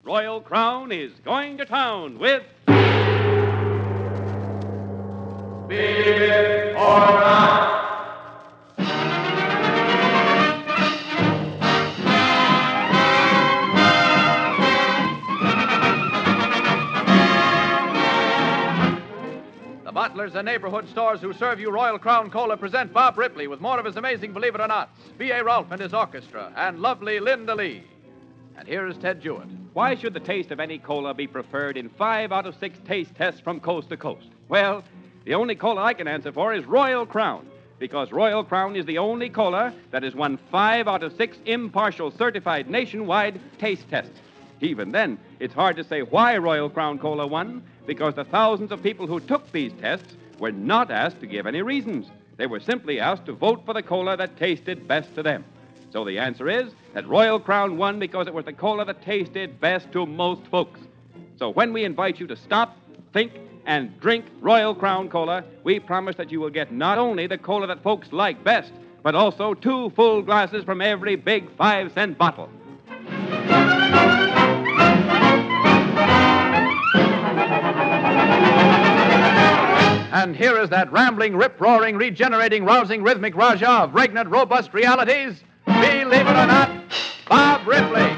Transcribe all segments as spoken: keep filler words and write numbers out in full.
Royal Crown is going to town with... Believe it or not. The butlers and neighborhood stores who serve you Royal Crown Cola present Bob Ripley with more of his amazing Believe It or Not, B A. Rolfe and his orchestra, and lovely Linda Lee. And here is Ted Jewett. Why should the taste of any cola be preferred in five out of six taste tests from coast to coast? Well, the only cola I can answer for is Royal Crown, because Royal Crown is the only cola that has won five out of six impartial certified nationwide taste tests. Even then, it's hard to say why Royal Crown Cola won, because the thousands of people who took these tests were not asked to give any reasons. They were simply asked to vote for the cola that tasted best to them. So the answer is that Royal Crown won because it was the cola that tasted best to most folks. So when we invite you to stop, think, and drink Royal Crown Cola, we promise that you will get not only the cola that folks like best, but also two full glasses from every big five-cent bottle. And here is that rambling, rip-roaring, regenerating, rousing, rhythmic Raja of regnant, robust realities. Believe it or not, Bob Ripley.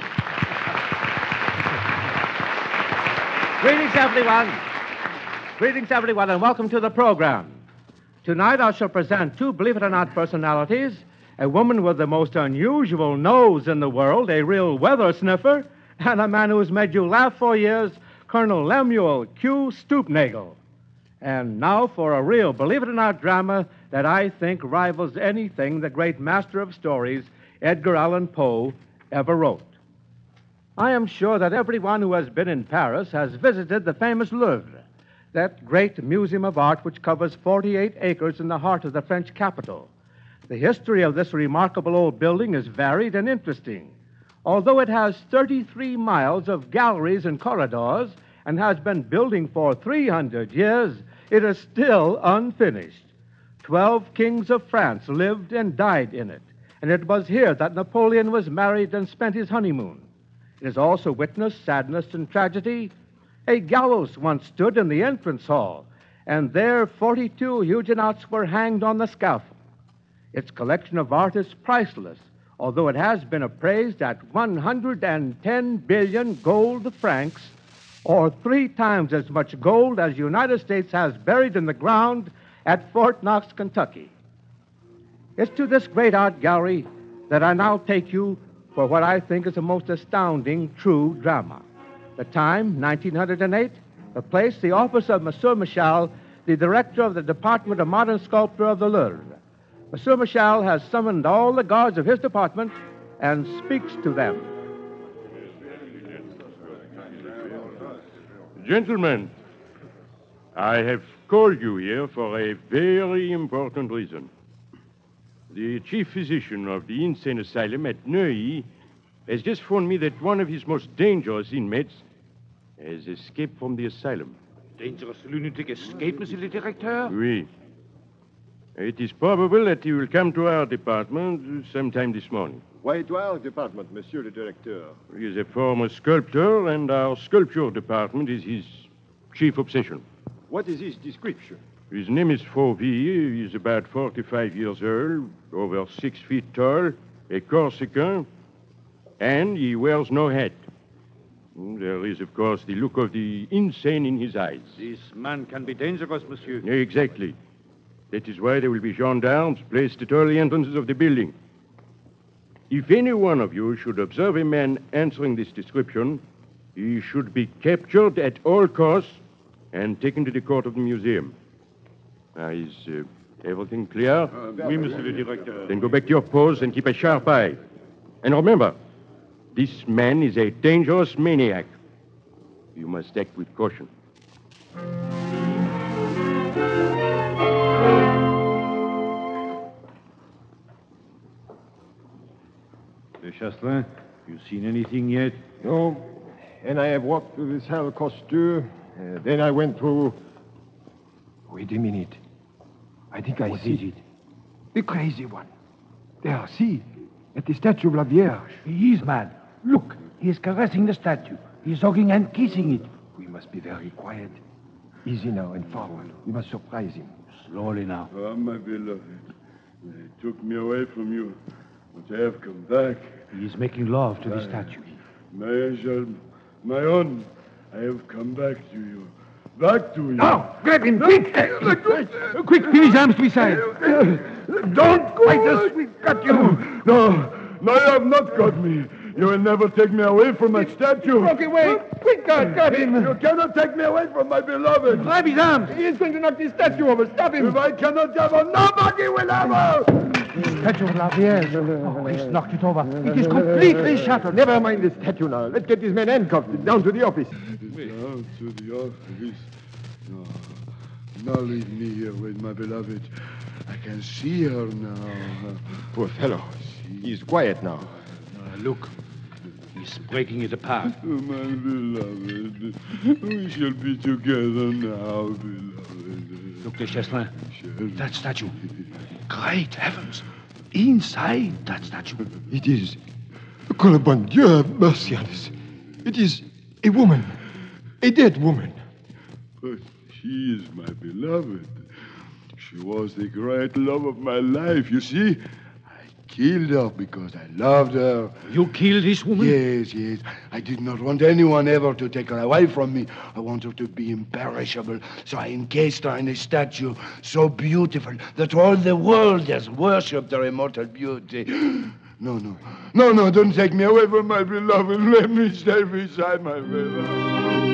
Greetings, everyone. Greetings, everyone, and welcome to the program. Tonight I shall present two Believe It or Not personalities, a woman with the most unusual nose in the world, a real weather sniffer, and a man who's made you laugh for years, Colonel Lemuel Q. Stoopnagel. And now for a real Believe It or Not drama that I think rivals anything the great master of stories, Edgar Allan Poe, ever wrote. I am sure that everyone who has been in Paris has visited the famous Louvre, that great museum of art which covers forty-eight acres in the heart of the French capital. The history of this remarkable old building is varied and interesting. Although it has thirty-three miles of galleries and corridors and has been building for three hundred years, it is still unfinished. Twelve kings of France lived and died in it, and it was here that Napoleon was married and spent his honeymoon. It has also witnessed sadness and tragedy. A gallows once stood in the entrance hall, and there forty-two Huguenots were hanged on the scaffold. Its collection of art is priceless, although it has been appraised at one hundred ten billion gold francs, or three times as much gold as the United States has buried in the ground at Fort Knox, Kentucky. It's to this great art gallery that I now take you for what I think is a most astounding true drama. The time, nineteen oh eight. The place, the office of Monsieur Michel, the director of the Department of Modern Sculpture of the Louvre. Monsieur Michel has summoned all the guards of his department and speaks to them. Gentlemen, I have called you here for a very important reason. The chief physician of the insane asylum at Neuilly has just phoned me that one of his most dangerous inmates has escaped from the asylum. Dangerous lunatic escape, Monsieur le Directeur? Oui. It is probable that he will come to our department sometime this morning. Why to our department, Monsieur le Directeur? He is a former sculptor, and our sculpture department is his chief obsession. What is his description? His name is Fauville. He is about forty-five years old, over six feet tall, a Corsican, and he wears no hat. There is, of course, the look of the insane in his eyes. This man can be dangerous, monsieur. Exactly. That is why there will be gendarmes placed at all the entrances of the building. If any one of you should observe a man answering this description, he should be captured at all costs and taken to the court of the museum. Now, is uh, everything clear? Uh, oui, Monsieur le Directeur. Then go back to your post and keep a sharp eye. And remember, this man is a dangerous maniac. You must act with caution. De Chastelin, you seen anything yet? No. And I have walked through this hell Costure. Uh, then I went through... Wait a minute. I think I What see is it? The crazy one. There, see. At the statue of La Vierge. He is mad. Look, he is caressing the statue. He's hugging and kissing it. We must be very quiet. Easy now and forward. We must surprise him. Slowly now. Oh, my beloved. They took me away from you, but I have come back. He's making love to the statue. My angel, my own, I have come back to you. Back to you. Now, grab him, quick! Quick, pin his arms to his side. Don't fight us, we got you. No, no, you have not got me. You will never take me away from my statue. Broke away! Quick, guard, grab him! You cannot take me away from my beloved. Grab his arms! He is going to knock the statue over. Stop him! If I cannot have her, nobody will have her. Statue of La Vierge. Oh, he's knocked it over. It is completely shattered. Never mind the statue now. Let's get this man handcuffed down to the office. Down to the office. No, now leave me here with my beloved. I can see her now. Poor fellow. He's quiet now. Uh, look, he's breaking it apart. Oh, my beloved. We shall be together now, beloved. Look, de Chastelin. That statue. Great heavens. Inside that statue. It is. Que le bon Dieu have mercy on us. It is a woman. A dead woman. But she is my beloved. She was the great love of my life, you see. Killed her because I loved her. You killed this woman? Yes, yes. I did not want anyone ever to take her away from me. I want her to be imperishable. So I encased her in a statue so beautiful that all the world has worshipped her immortal beauty. No, no. No, no, don't take me away from my beloved. Let me stay beside my beloved.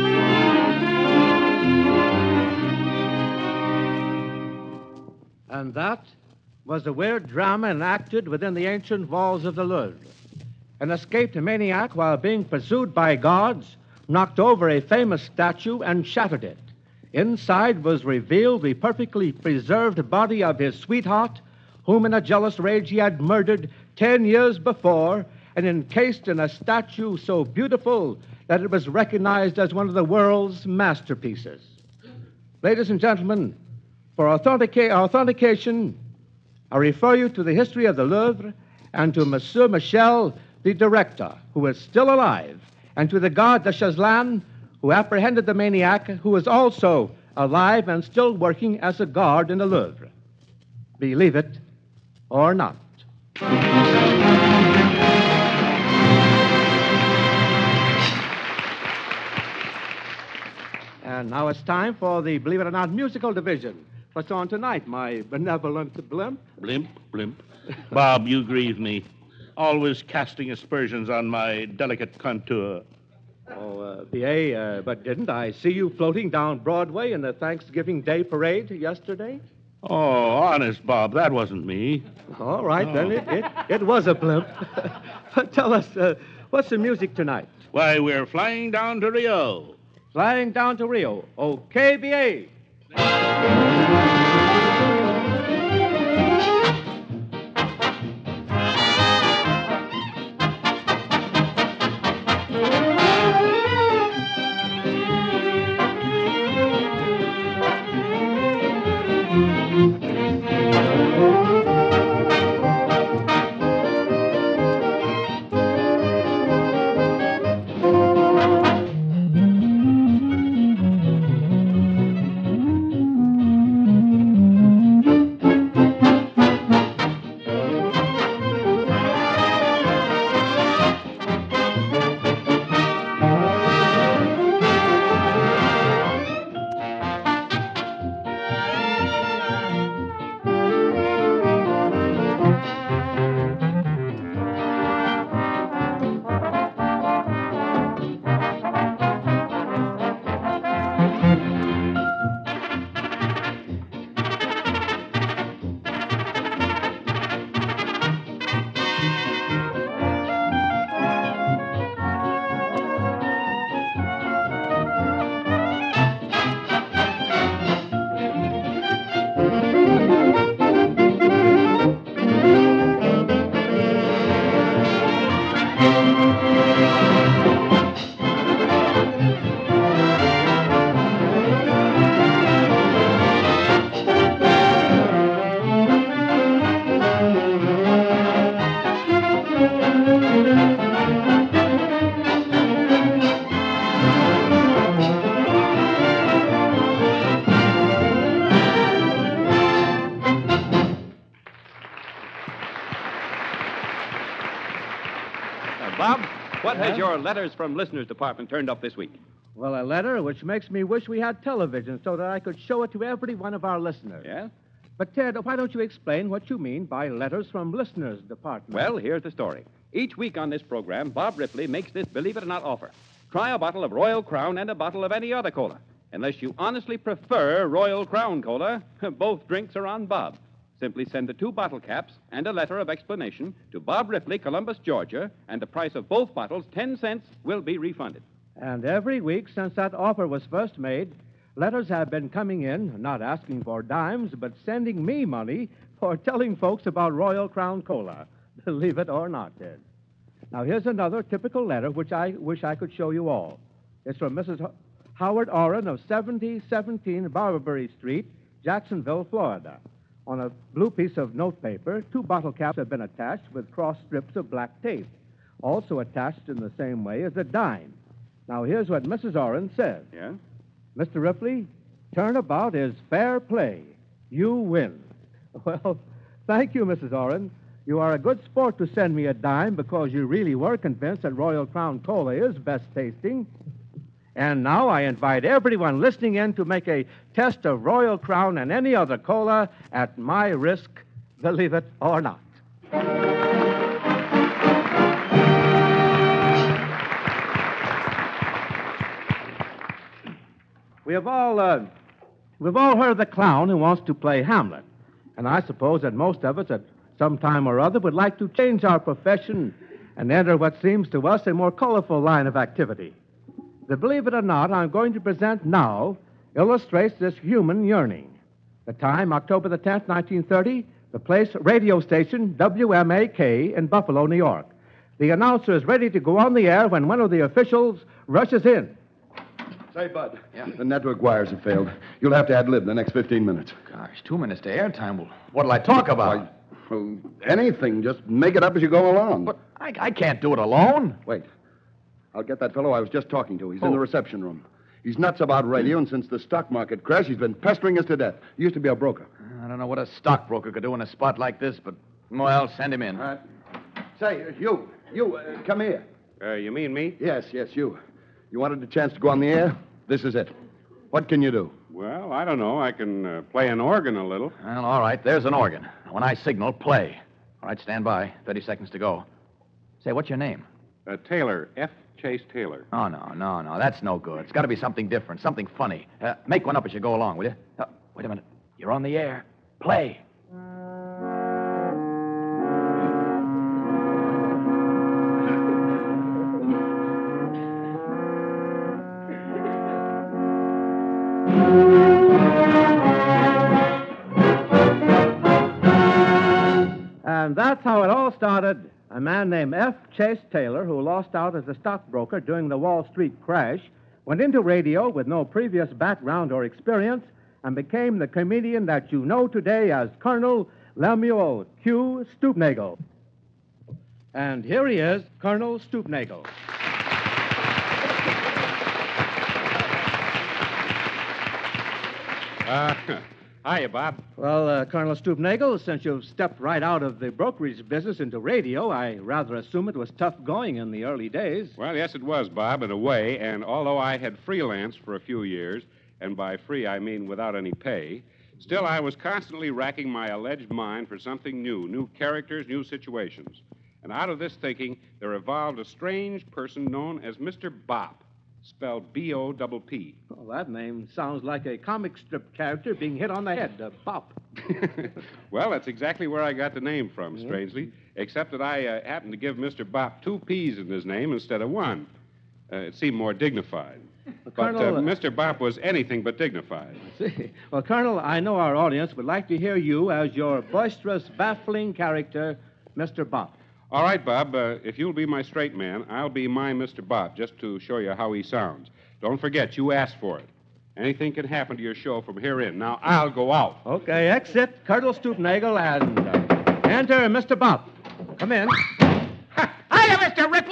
And that was a weird drama enacted within the ancient walls of the Louvre. An escaped maniac, while being pursued by guards, knocked over a famous statue and shattered it. Inside was revealed the perfectly preserved body of his sweetheart, whom in a jealous rage he had murdered ten years before, and encased in a statue so beautiful that it was recognized as one of the world's masterpieces. Ladies and gentlemen, for authentica- authentication, I refer you to the history of the Louvre and to Monsieur Michel, the director, who is still alive, and to the guard de Chastelin, who apprehended the maniac, who is also alive and still working as a guard in the Louvre. Believe it or not. And now it's time for the Believe It or Not musical division. What's on tonight, my benevolent blimp? Blimp, blimp. Bob, you grieve me. Always casting aspersions on my delicate contour. Oh, uh, B A, uh, but didn't I see you floating down Broadway in the Thanksgiving Day parade yesterday? Oh, honest, Bob, that wasn't me. All right, Oh. then. It, it, it was a blimp. But tell us, uh, what's the music tonight? Why, we're flying down to Rio. Flying down to Rio. Okay, B A. your Letters from Listeners department turned up this week? Well, a letter which makes me wish we had television so that I could show it to every one of our listeners. Yeah? But, Ted, why don't you explain what you mean by Letters from Listeners department? Well, here's the story. Each week on this program, Bob Ripley makes this Believe It or Not offer. Try a bottle of Royal Crown and a bottle of any other cola. Unless you honestly prefer Royal Crown Cola, both drinks are on Bob. Simply send the two bottle caps and a letter of explanation to Bob Ripley, Columbus, Georgia, and the price of both bottles, ten cents, will be refunded. And every week since that offer was first made, letters have been coming in, not asking for dimes, but sending me money for telling folks about Royal Crown Cola. Believe it or not, Ted. Now, here's another typical letter which I wish I could show you all. It's from Missus Ho- Howard Oren of seventy seventeen Barbary Street, Jacksonville, Florida. On a blue piece of notepaper, two bottle caps have been attached with cross strips of black tape. Also attached in the same way is a dime. Now, here's what Missus Oren says. Yeah? Mister Ripley, turnabout is fair play. You win. Well, thank you, Missus Oren. You are a good sport to send me a dime because you really were convinced that Royal Crown Cola is best tasting. And now I invite everyone listening in to make a test of Royal Crown and any other cola at my risk, believe it or not. We have all, uh, we've all heard of the clown who wants to play Hamlet. And I suppose that most of us at some time or other would like to change our profession and enter what seems to us a more colorful line of activity. The Believe It or Not I'm going to present now illustrates this human yearning. The time, October the tenth, nineteen thirty, the place, radio station W M A K in Buffalo, New York. The announcer is ready to go on the air when one of the officials rushes in. Say, Bud, yeah. The network wires have failed. You'll have to ad-lib the next fifteen minutes. Gosh, two minutes to airtime. Well, what'll I talk about? Why, well, anything. Just make it up as you go along. But I, I can't do it alone. Wait. I'll get that fellow I was just talking to. He's Who? in the reception room. He's nuts about radio, and since the stock market crash, he's been pestering us to death. He used to be a broker. I don't know what a stockbroker could do in a spot like this, but, well, send him in. All right. Say, uh, you, you, uh, come here. Uh, you mean me? Yes, yes, you. You wanted a chance to go on the air? This is it. What can you do? Well, I don't know. I can uh, play an organ a little. Well, all right, there's an organ. When I signal, play. All right, stand by. Thirty seconds to go. Say, what's your name? Uh, Taylor, F. Chase Taylor. Oh, no, no, no. That's no good. It's got to be something different, something funny. Uh, make one up as you go along, will you? Uh, wait a minute. You're on the air. Play. And that's how it all started. A man named F. Chase Taylor, who lost out as a stockbroker during the Wall Street crash, went into radio with no previous background or experience and became the comedian that you know today as Colonel Lemuel Q. Stoopnagle. And here he is, Colonel Stoopnagle. Uh, hiya, Bob. Well, uh, Colonel Stoopnagle, since you've stepped right out of the brokerage business into radio, I rather assume it was tough going in the early days. Well, yes, it was, Bob, in a way. And although I had freelanced for a few years, and by free I mean without any pay, still I was constantly racking my alleged mind for something new, new characters, new situations. And out of this thinking, there evolved a strange person known as Mister Bop, spelled B O P P. Well, that name sounds like a comic strip character being hit on the head, uh, Bop. Well, that's exactly where I got the name from, strangely, except that I uh, happened to give Mister Bop two P's in his name instead of one. Uh, it seemed more dignified. Well, But Colonel, uh, Mister Bop was anything but dignified. See, well, Colonel, I know our audience would like to hear you as your boisterous, baffling character, Mister Bop. All right, Bob, uh, if you'll be my straight man, I'll be my Mister Bop, just to show you how he sounds. Don't forget, you asked for it. Anything can happen to your show from here in. Now, I'll go out. Okay, exit Colonel Stoopnagle and uh, enter Mister Bop. Come in. Hiya, Mister Ripley.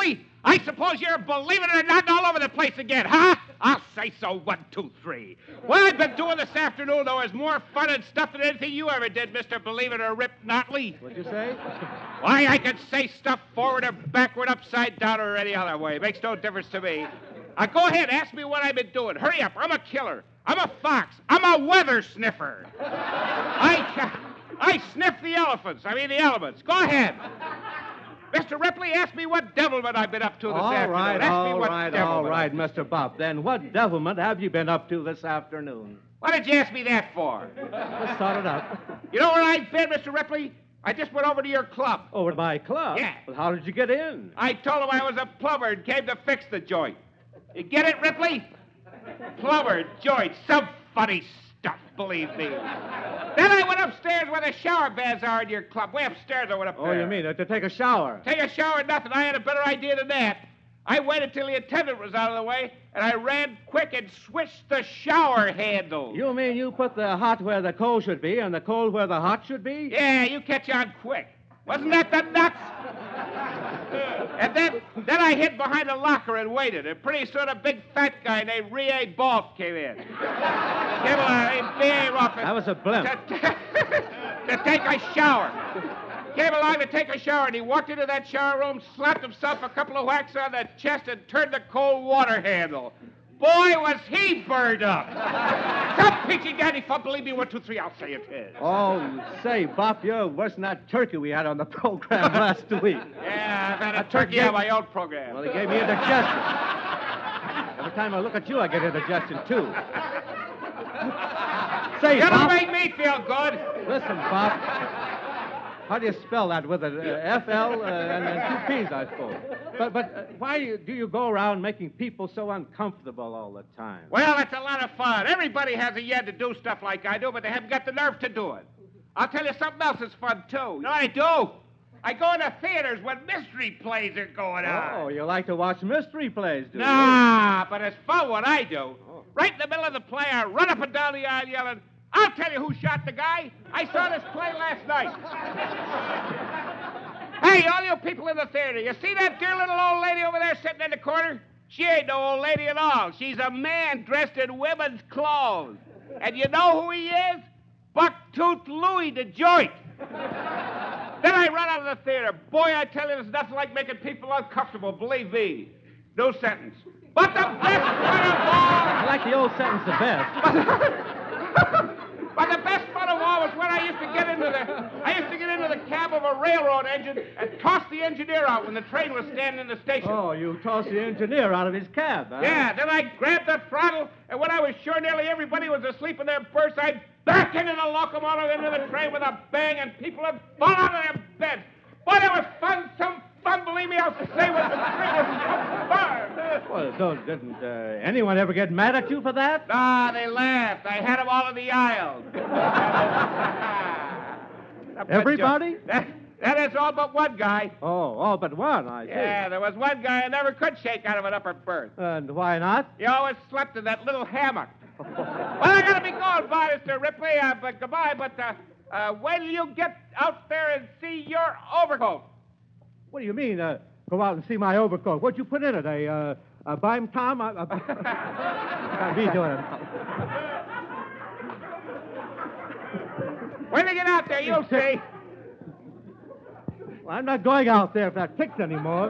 I suppose you're believing it or not all over the place again, huh? I'll say so. One, two, three. What I've been doing this afternoon, though, is more fun and stuff than anything you ever did, Mister Believe It or Rip Notley. What'd you say? Why, I can say stuff forward or backward, upside down, or any other way. It makes no difference to me. Now, go ahead. Ask me what I've been doing. Hurry up. I'm a killer. I'm a fox. I'm a weather sniffer. I, I sniff the elephants. I mean the elements. Go ahead. Mister Ripley, ask me what devilment I've been up to this all afternoon. Right, ask all me what right, devilment. all right, Mister Bob. Then what devilment have you been up to this afternoon? What did you ask me that for? Let's start it up. You know where I've been, Mister Ripley? I just went over to your club. Over to my club? Yeah. Well, how did you get in? I told him I was a plumber and came to fix the joint. You get it, Ripley? Plumber, joint, some funny stuff, believe me. Then I went upstairs where the shower baths are in your club. Way upstairs I went up Oh, there. you mean uh, to take a shower? Take a shower, nothing. I had a better idea than that. I waited till the attendant was out of the way, and I ran quick and switched the shower handle. You mean you put the hot where the cold should be and the cold where the hot should be? Yeah, you catch on quick. Wasn't that the nuts? And then, then I hid behind a locker and waited. And pretty soon a big fat guy named Rie Balf came in. Came along, V A Ruffin. That was a blimp. To, to take a shower. Came along to take a shower, and he walked into that shower room, slapped himself a couple of whacks on the chest, and turned the cold water handle. Boy, was he burned up. Stop preaching, Daddy. If you believe me, one, two, three, I'll say it is. Oh, say, Bop, you're worse than that turkey we had on the program last week. Yeah, I've had a That turkey turkey- on my own program. Well, they gave me indigestion. Every time I look at you, I get indigestion, too. Say, You don't Bop. make me feel good. Listen, Bop. How do you spell that with an uh, F L uh, and then two P's, I suppose? But but uh, why do you go around making people so uncomfortable all the time? Well, it's a lot of fun. Everybody has a yet to do stuff like I do, but they haven't got the nerve to do it. I'll tell you something else that's fun, too. You know what I do? I go into theaters when mystery plays are going on. Oh, you like to watch mystery plays, do you? Nah, but it's fun what I do. Right in the middle of the play, I run up and down the aisle yelling, I'll tell you who shot the guy. I saw this play last night. Hey, all you people in the theater, you see that dear little old lady over there sitting in the corner? She ain't no old lady at all. She's a man dressed in women's clothes. And you know who he is? Bucktooth Louie the Joint. Then I run out of the theater. Boy, I tell you, there's nothing like making people uncomfortable, believe me. No sentence. But the best part of all... I like the old sentence the best. But the best fun of all was when I used to get into the I used to get into the cab of a railroad engine and toss the engineer out when the train was standing in the station. Oh, you tossed the engineer out of his cab, huh? Yeah, then I grabbed the throttle, and when I was sure nearly everybody was asleep in their berths, I'd back into the locomotive into the train with a bang, and people would fall out of their beds. But it was fun, some fun, believe me, I'll say what the train was some fun. Well, don't, didn't uh, anyone ever get mad at you for that? Ah, they laughed. I had them all in the aisle. Everybody? That, that is all but one guy. Oh, all but one, I see. Yeah, there was one guy I never could shake out of an upper berth. And why not? He always slept in that little hammock. Well, I gotta be going, bye, Mister Ripley. Uh, but goodbye. But uh, uh, when do you get out there and see your overcoat? What do you mean, uh, go out and see my overcoat? What'd you put in it? A, uh, a Bime Tom? I, I, can't be doing it. When you get out there, you'll see. Well, I'm not going out there if that ticks anymore.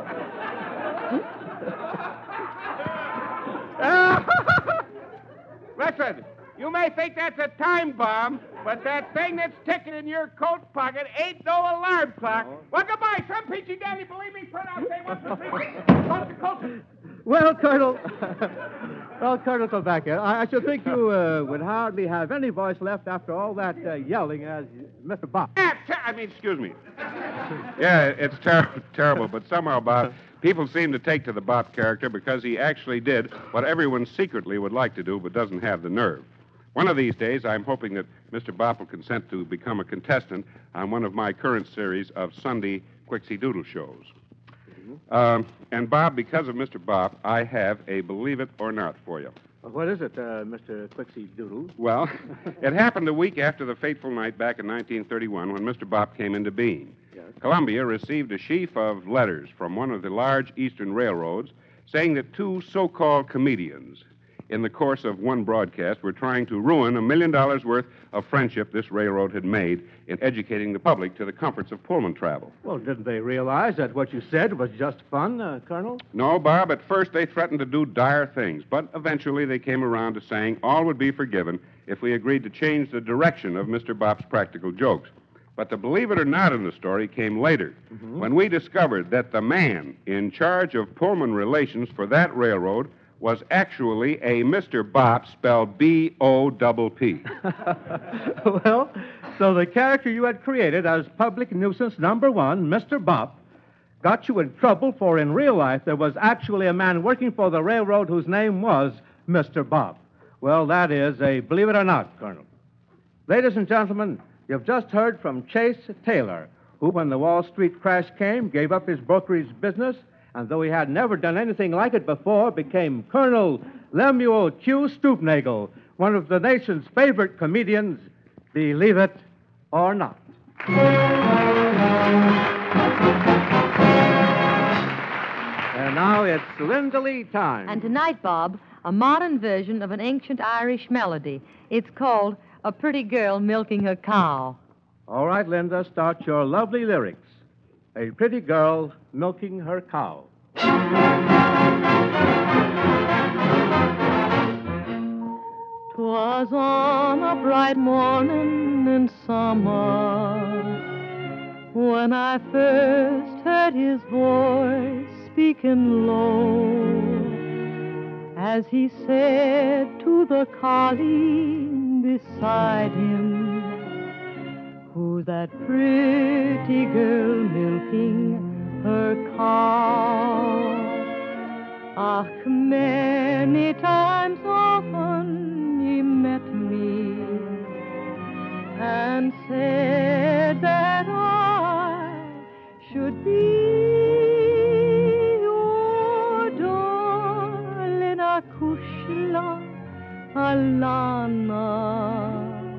Listen, you may think that's a time bomb, but that thing that's ticking in your coat pocket ain't no alarm clock. Well, goodbye. Some peachy daddy, believe me, turn out, say one, two, three, coast to coast. Well, Colonel, well, Colonel, come back here. I, I should think you uh, would hardly have any voice left after all that uh, yelling as Mister Bob. Yeah, ter- I mean, excuse me. Yeah, it's ter- terrible, but somehow, Bob, people seem to take to the Bob character because he actually did what everyone secretly would like to do but doesn't have the nerve. One of these days, I'm hoping that Mister Bopp will consent to become a contestant on one of my current series of Sunday Quixie Doodle shows. Um, and, Bob, because of Mister Bopp, I have a believe it or not for you. What is it, uh, Mister Quixie Doodle? Well, it happened a week after the fateful night back in nineteen thirty-one when Mister Bopp came into being. Yes. Columbia received a sheaf of letters from one of the large eastern railroads saying that two so-called comedians in the course of one broadcast were trying to ruin a million dollars worth of friendship this railroad had made in educating the public to the comforts of Pullman travel. Well, didn't they realize that what you said was just fun, uh, Colonel? No, Bob, at first they threatened to do dire things, but eventually they came around to saying all would be forgiven if we agreed to change the direction of Mister Bopp's practical jokes. But the believe it or not in the story came later, Mm-hmm. when we discovered that the man in charge of Pullman relations for that railroad was actually a Mister Bopp spelled B O P P. Well, so the character you had created as public nuisance number one, Mister Bopp, got you in trouble, for in real life there was actually a man working for the railroad whose name was Mister Bopp. Well, that is a believe it or not, Colonel. Ladies and gentlemen, you've just heard from Chase Taylor, who, when the Wall Street crash came, gave up his brokerage business, and though he had never done anything like it before, became Colonel Lemuel Q. Stoopnagel, one of the nation's favorite comedians, believe it or not. And now it's Linda Lee time. And tonight, Bob, a modern version of an ancient Irish melody. It's called A Pretty Girl Milking Her Cow. All right, Linda, start your lovely lyrics. A pretty girl milking her cow. 'Twas on a bright morning in summer when I first heard his voice speaking low, as he said to the collie beside him, "Who's that pretty girl milking her cow?" Ach, many times often he met me and said that I should be your darling Akushla Alana.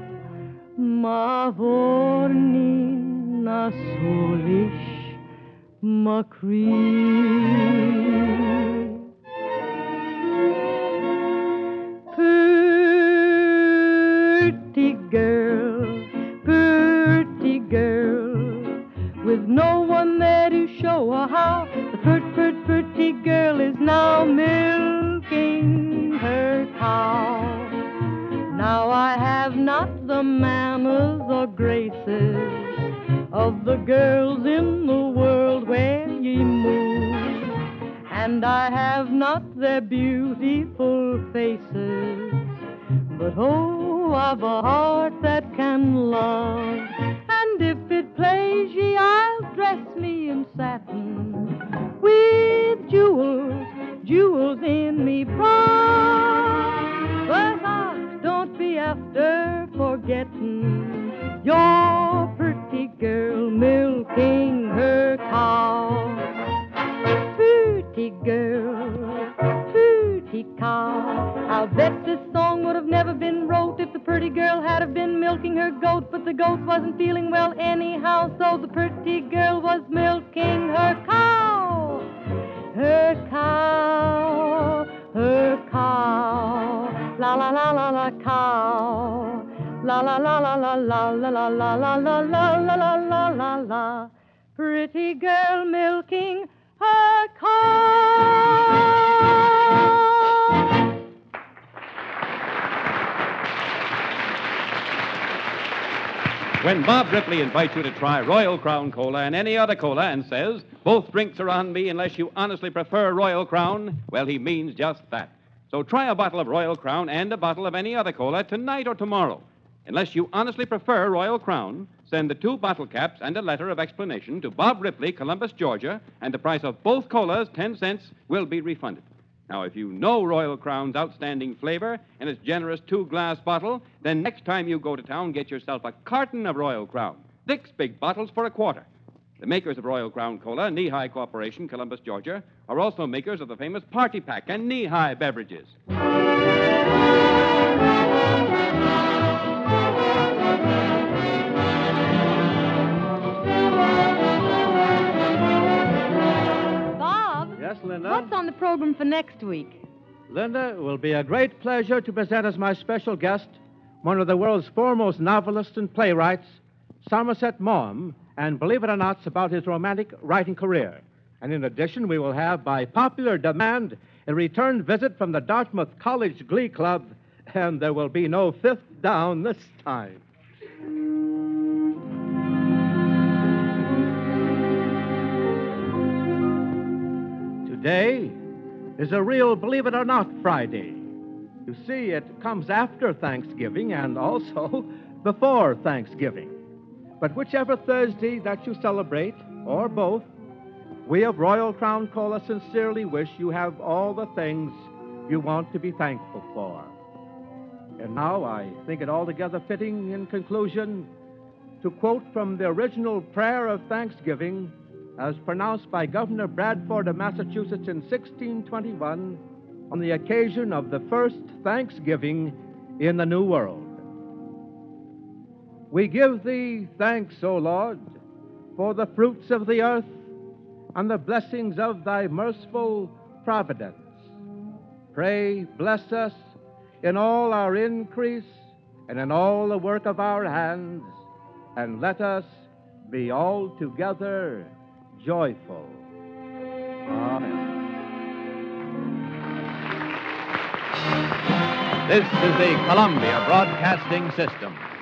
Mavorni na solish Macree. Pretty girl, pretty girl, with no one there to show her how, the pert, pert, pretty girl is now milking her cow. Now I have not the manners or graces of the girls in the world where ye move, and I have not their beautiful faces, but oh, I've a heart that can love, and if it please ye, I'll dress me in satin with jewels, jewels in me pride. But ah, don't be after forgetting your pretty girl milking her cow. Pretty girl, pretty cow. I'll bet this song would have never been wrote if the pretty girl had have been milking her goat, but the goat wasn't feeling well anyhow, so the pretty girl was milking her cow. Her cow, her cow, la la la la la cow, la la la la la la la la la la la la la la la la la. Pretty girl milking her cow. When Bob Ripley invites you to try Royal Crown Cola and any other cola and says, both drinks are on me unless you honestly prefer Royal Crown, well, he means just that. So try a bottle of Royal Crown and a bottle of any other cola tonight or tomorrow. Unless you honestly prefer Royal Crown, send the two bottle caps and a letter of explanation to Bob Ripley, Columbus, Georgia, and the price of both colas, ten cents, will be refunded. Now, if you know Royal Crown's outstanding flavor and its generous two-glass bottle, then next time you go to town, get yourself a carton of Royal Crown. Six big bottles for a quarter. The makers of Royal Crown Cola, Knee-High Corporation, Columbus, Georgia, are also makers of the famous Party Pack and Knee-High beverages. Bob? Yes, Linda? What's on the program for next week? Linda, it will be a great pleasure to present as my special guest one of the world's foremost novelists and playwrights, Somerset Maugham, and believe it or not, it's about his romantic writing career. And in addition, we will have, by popular demand, a return visit from the Dartmouth College Glee Club, and there will be no fifth down this time. Today is a real believe it or not Friday. You see, it comes after Thanksgiving and also before Thanksgiving. But whichever Thursday that you celebrate, or both, we of Royal Crown Cola sincerely wish you have all the things you want to be thankful for. And now I think it altogether fitting in conclusion to quote from the original prayer of thanksgiving as pronounced by Governor Bradford of Massachusetts in sixteen twenty-one on the occasion of the first Thanksgiving in the New World. We give thee thanks, O Lord, for the fruits of the earth and the blessings of thy merciful providence. Pray, bless us in all our increase and in all the work of our hands, and let us be altogether joyful. Amen. This is the Columbia Broadcasting System.